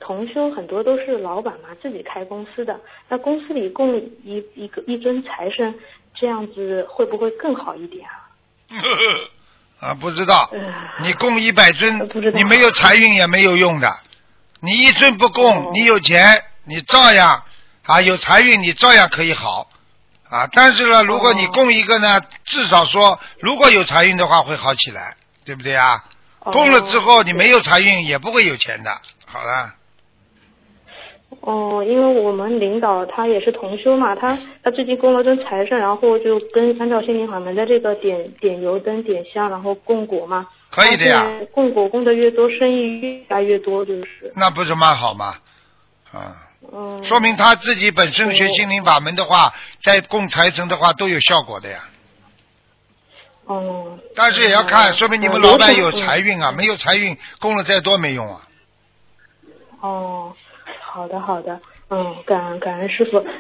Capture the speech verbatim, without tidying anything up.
同修很多都是老板嘛，自己开公司的，那公司里供一一个一尊财神，这样子会不会更好一点啊？ 啊，不知道， 呃、 你供一百尊， 不知道， 你没有财运也没有用的。你一尊不供， 哦、 你有钱，你照样啊有财运，你照样可以好啊。但是呢，如果你供一个呢，至少说如果有财运的话会好起来，对不对啊？供了之后你没有财运也不会有钱的。好了。 哦，因为我们领导他也是同修嘛，他他最近供了尊财神，然后就跟按照心灵法门的这个点点油灯、点香，然后供果嘛。 可以的呀。 供果供的越多，生意越来越多，就是。 那不是蛮好吗？啊。 嗯。 说明他自己本身学心灵法门的话，在供财神的话都有效果的呀。 哦。 但是也要看，说明你们老板有财运啊，没有财运供了再多没用啊。 哦。好的好的，嗯，感恩感恩师傅。